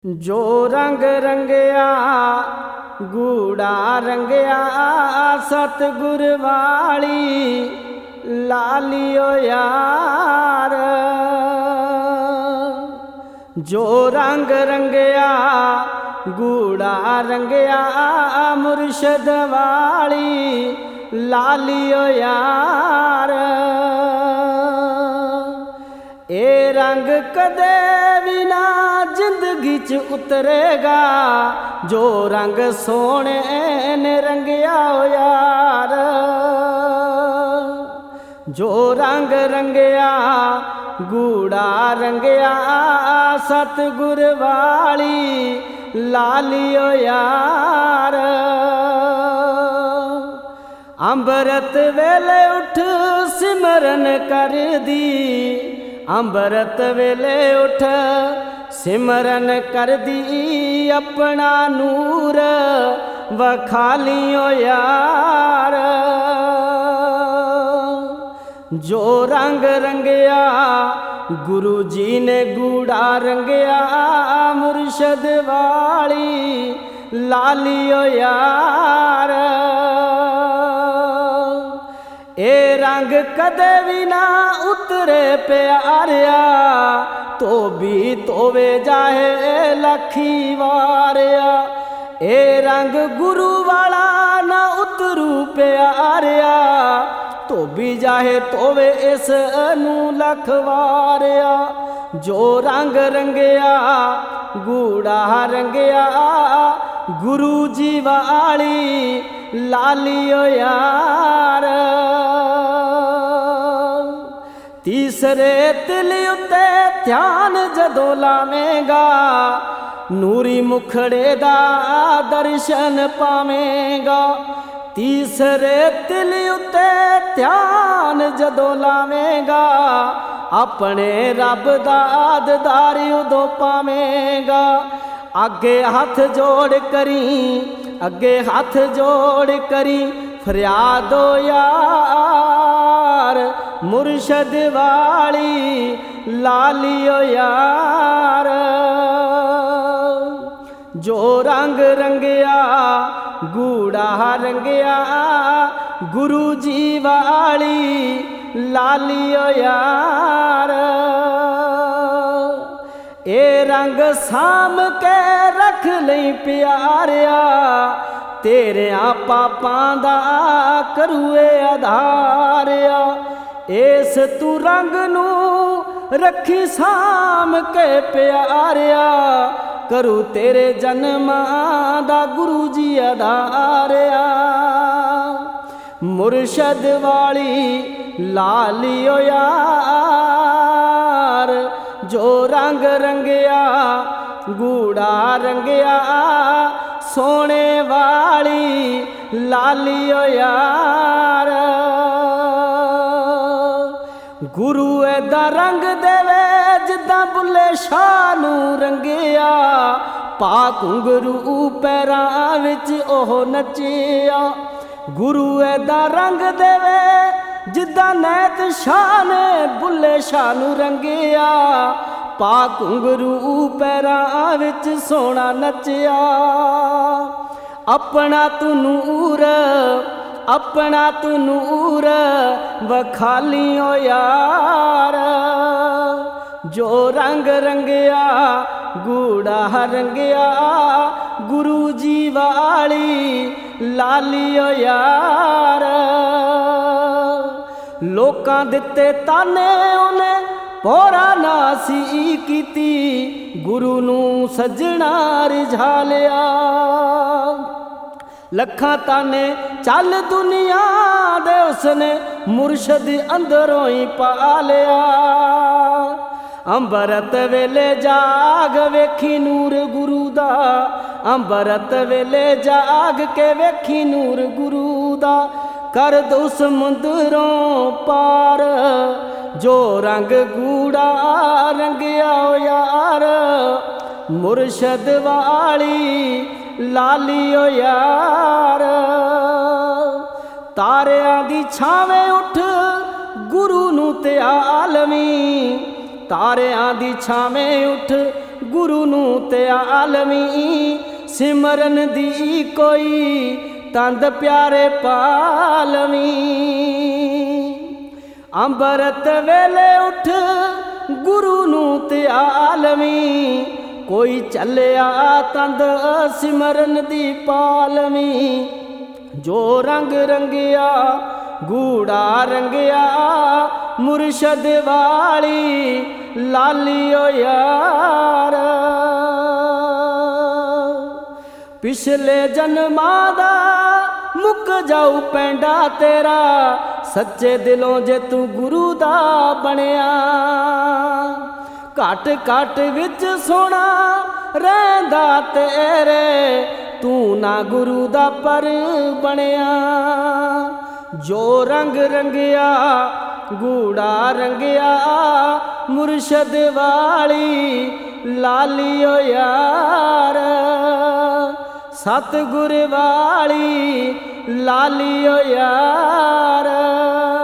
जो रंग रंगया गूड़ा रंगया सतगुर वाली लालियो यार। जो रंग रंगया गूड़ा रंगया मुर्शद वाली लालियो यार। ए रंग कदे भी ना जिंदगी च उतरेगा जो रंग सोने ने रंगया यार। जो रंग रंगया गूड़ा रंगया सतगुर वाली लालियो यार। अंबरत वेले उठ सिमरन कर दी, अंबरत वेले उठ सिमरन कर दी अपना नूर वखालियो यार। जो रंग रंगया गुरु जी ने गूड़ा रंगया मुर्शद वाली लालियो यार। ए रंग कदे भी ना उतरे प्यारिया तो भी तोवे जाए लखी वारिया। ए रंग गुरु वाला ना उतरू प्यारिया तो भी जाए तोवे इस नू लख वारिया। जो रंग रंगया गूड़ा रंगया गुरु जी वाली लालियो यार। तीसरे तिल उत्ते ध्यान जदों लावेगा नूरी मुखड़े दा दर्शन पावेगा। तीसरे तिल उत्ते ध्यान जदों लावेगा अपने रब दा दीदार उदों पावेगा। अगे हाथ जोड़ करी, अगे हाथ जोड़ करी फरियादो यार मुर्शद वाली लालियो यार। जो रंग रंगया गूड़ा रंगया गुरु जी वाली लालियो यार। ए रंग साम के रख लई प्यारिया तेरिया पापां दा करूए आधारिया। इस तू रंग नू रखी साम के प्यारिया करू तेरे जन्मां दा गुरु जी आधारिया। मुर्शद वाली लालियो यार। जो रंग रंगया गूड़ा रंगया सोने वाली लालियो यार। गुरु एदा रंग देवे जिदा बुले शाह नू रंगया पा घुंघरू पैरां विच ओह नचिया। गुरु एदा रंग देवे जिदा नैत शाह ने बुले शाह नू रंगया पा घुंघरू पैरां विच सोना नचिया। अपना तू नूर, अपना तू नूर वखालियो यार। जो रंग रंगया गूड़ा रंगया गुरु जी वाली लालियो यार। लोकां दिते ताने उन्हें पोरा नासी कीती गुरु नू सजना रिझालिया। लखां ताने चल दुनिया दे उसने मुर्शद अंदरों ही पा लिया। अंबरत वेले जाग वेखी नूर गुरु दा, अंबरत वेले जाग के वेखी नूर गुरु दा। कर दो समुंदरों पार जो रंग गूड़ा रंगया यार मुर्शद वाली लालियो यार। तारियां दी छावें उठ गुरु नू ते आलमी तारियां दी छावें उठ गुरु नू ते आलमी, सिमरन दी कोई तंद प्यारे पालवी। अंबरत वेले उठ गुरु नू ते आलमी, कोई चलिया तंद सिमरन दी पालवी। जो रंग रंगिया गूड़ा रंगिया, मुर्शद वाली लाली ओ यार। पिछले जन्मां दा मुक जाऊ पैंडा तेरा, सच्चे दिलों जे तू गुरु दा बनिया। घट घट विच सोना रहिंदा तेरे, तू ना गुरु दा पर बनिया। जो रंग रंगिया गूड़ा रंगिया, मुर्शद वाली लाली ओ यार। सतगुर वाली लाली ओ यार।